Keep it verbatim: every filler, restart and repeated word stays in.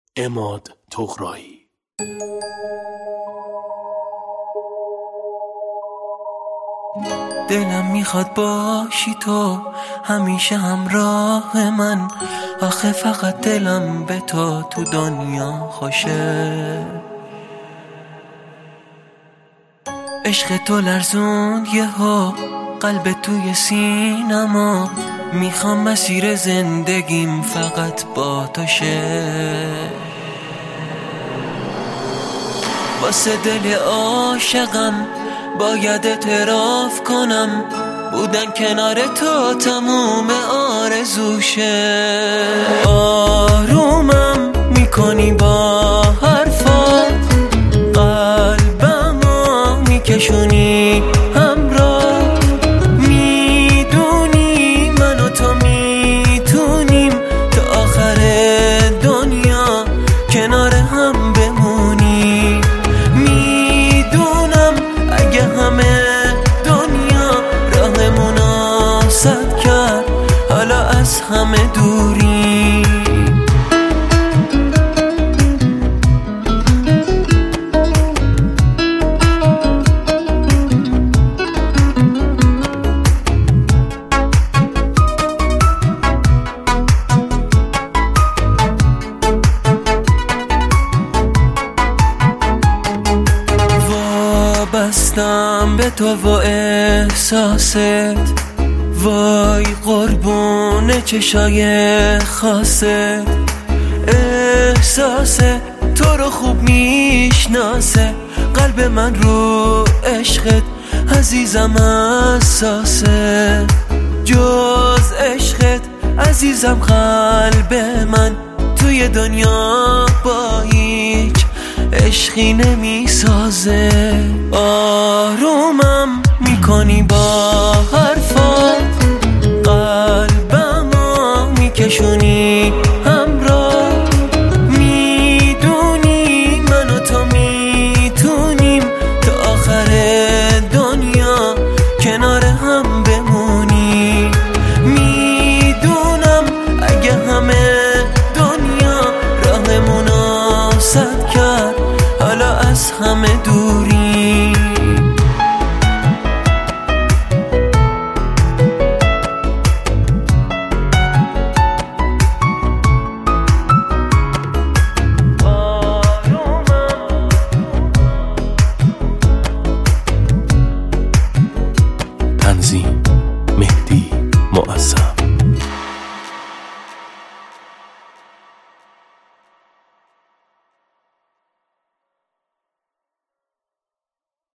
عماد طغرایی. دلم میخواد باشی تو همیشه همراه من، آخه فقط دلم به تو تو دنیا خوشه. عشق تو لرزوند یهو قلب توی سینما، میخوام مسیر زندگیم فقط با تو شه. واسه دل عاشقم باید اعتراف کنم، بودن کنار تو تموم آرزوشه. آرومم میکنی با حرفات، قلبمو میکشونی همراه، میدونی من و تو میتونیم تا آخر دنیا کنار هم بمونی. میدونم اگه همه دنیا راهمونو سد کرد، حالا از همه دوری. بستم به تو و احساست، وای قربون چشای خاصت. احساس تو رو خوب میشناسه، قلب من رو عشقت عزیزم حساسه. جز عشقت عزیزم قلب من توی دنیا با هیچ عشقی نمی سازه. آرومم میکنی با